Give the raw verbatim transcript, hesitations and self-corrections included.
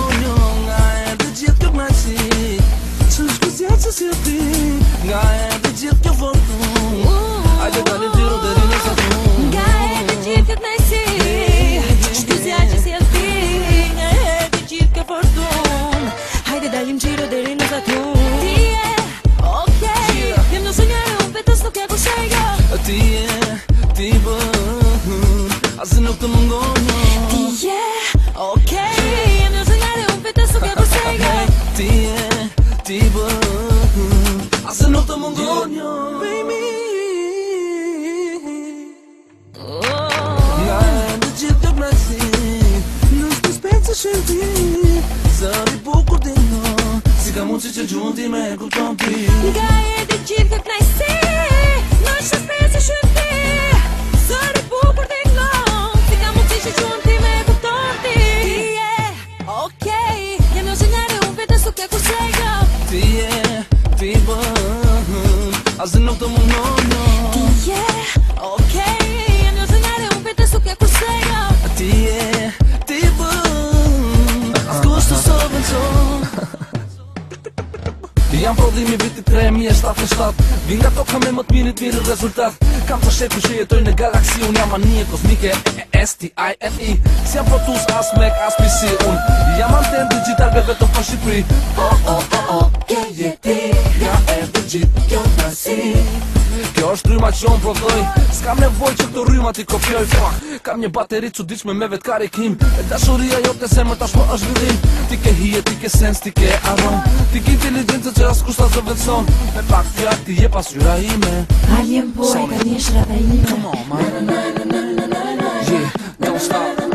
ngonjo nga edhe gjithë kjo knaqësi. Që shkëzja që si ti nga edhe gjithë kjo fortun. Hajde dalim tiro deri në satun. Nga edhe gjithë kjo knaqësi, shkëzja që si ti nga edhe gjithë kjo fortun. Hajde dalim tiro deri në satun. Ti je okej, jem në sonjare unë vetës nuk e kushega. Ti je, ti bën, asë nuk të mungon. Ti je okej, jem në sonjare unë vetës nuk e kushega. Ti je, ti bën, asë nuk të mungon. Baby, nga edhe gjithë kjo knaqësi, nuk të specë shënti. Zëri bukur ti no, si ka mundësi që gjuhën ti me kupton ti. Nga edhe gjithë kjo knaqësi, nuk të specë shënti. Zëri bukur ti no, si ka mundësi që gjuhën ti me kupton ti. Ti je okej, jem në sonjare unë vetës nuk e kushega. Ti je, ti bën, asë nuk të mungon. Ti je okej, jem në sonjare unë vetës nuk e kushega. Ti je, ti bën, asë kusht të subvencion. Jam prodhimi vitit tre mijë e shtatëdhjetë e shtatë. Vin nga toka me më të mirit mirë rezultat. Kam të sheku që jetoj në galaksi. Unë jam anije kosmike, S T I N I. Si jam protus as Mac as P C. Unë jam anten digital be vetëm për Shqipëri. Oh, oh, oh, oh, ke jeti nga edhe gjithë kjo knaqësi. Kjo është rryma që unë prodhoj, s'kam nevoj që këto rryma t'i kopjoj. Fuck, kam një bateri çuditshme me vetë karikim. E dashuria jote zemër tashmë është vëllim. Ti ke hije, ti ke sens, ti ke aron. Ti ke inteligencë që as kusht ta zëvendëson. Me pak fjalë ti je pasqyra ime. Alien boy, ka një shrata ime. Come on man, yeah, don't stop.